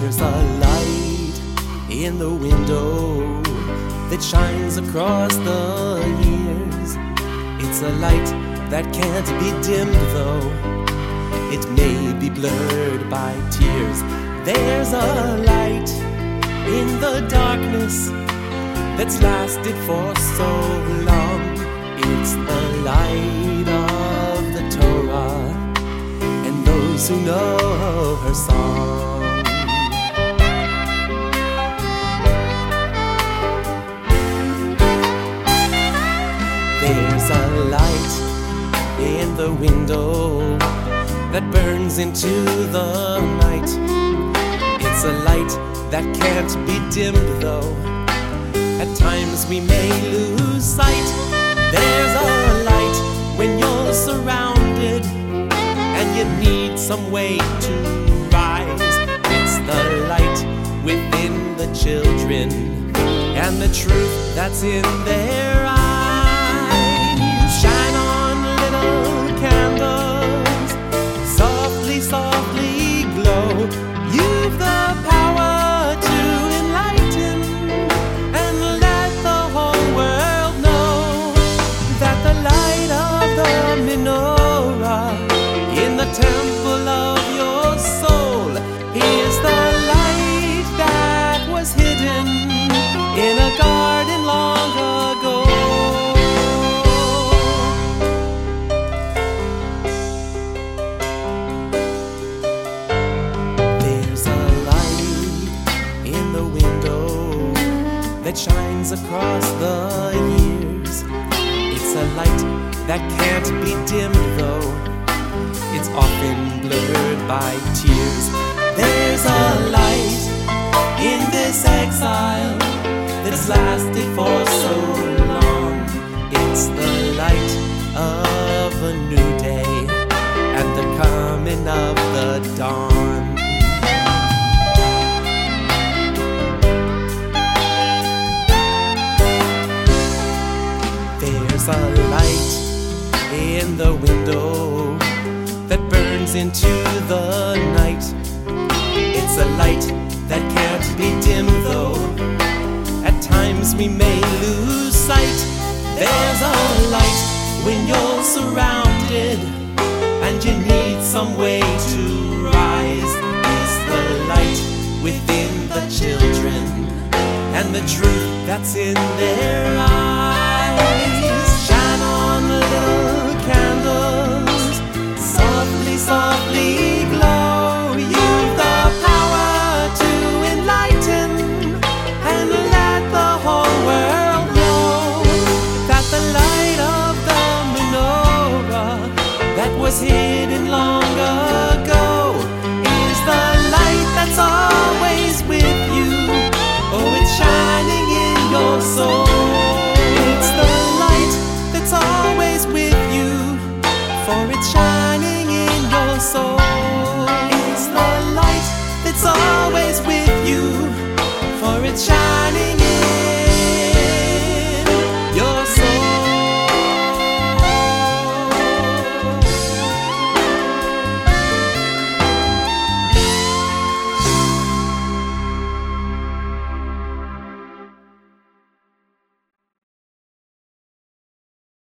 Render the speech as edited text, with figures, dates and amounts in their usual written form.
There's a light in the window that shines across the years. It's a light that can't be dimmed, though it may be blurred by tears. There's a light in the darkness that's lasted for so long. It's the light of the Torah and those who know her song. There's a light in the window that burns into the night. It's a light that can't be dimmed, though at times we may lose sight. There's a light when you're surrounded and you need some way to rise. It's the light within the children and the truth that's in their eyes. Shine on, little candles, softly, softly glow. You've the power to enlighten and let the whole world know that the light of the menorah in the temple of your soul is the light that was hidden in a garden long ago. That shines across the years. It's a light that can't be dimmed, though it's often blurred by tears. There's a light in this exile that's lasted for so long. It's the light of a new day and the coming of the dawn. There's a light in the window that burns into the night. It's a light that can't be dimmed, though at times we may lose sight. There's a light when you're surrounded and you need some way to rise. It's the light within the children and the truth that's in their eyes. Shine on, little candles, softly, softly glow. You've the power to enlighten and let the whole world know that the light of the menorah that was here